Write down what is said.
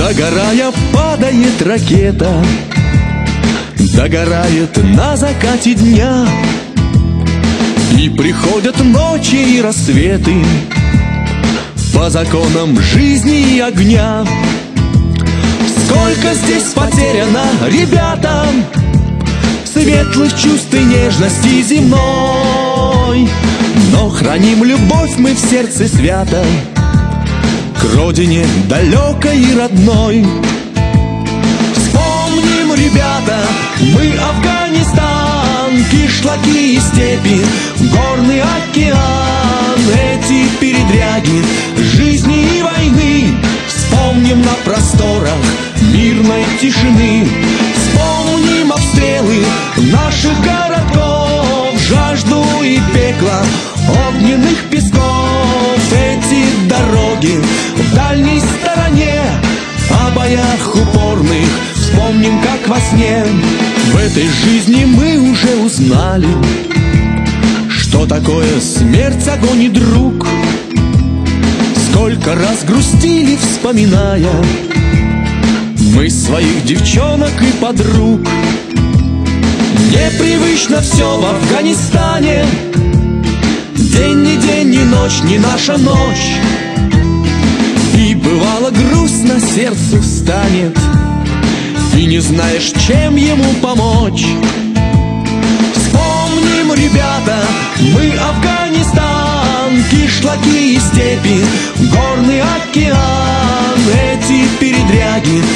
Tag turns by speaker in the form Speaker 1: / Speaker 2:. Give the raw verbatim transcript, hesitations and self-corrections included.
Speaker 1: Догорая, падает ракета, догорает на закате дня. И приходят ночи и рассветы по законам жизни и огня. Сколько здесь потеряно, ребята, светлых чувств и нежности земной. Но храним любовь мы в сердце свято к родине далекой и родной. Вспомним, ребята, мы Афганистан, кишлаки и степи, горный океан, эти передряги жизни и войны. Вспомним на просторах мирной тишины, вспомним обстрелы наших городков, жажду и пекло огненных песков. Эти дороги в дальней стороне, о боях упорных вспомним, как во сне. В этой жизни мы уже узнали, что такое смерть, огонь и друг. Сколько раз грустили, вспоминая мы своих девчонок и подруг. Непривычно все в Афганистане, день не день, ни ночь, не наша ночь. И бывало грустно сердцу станет, и не знаешь, чем ему помочь. Вспомним, ребята, мы Афганистан, кишлаки и степи, горный океан, эти передряги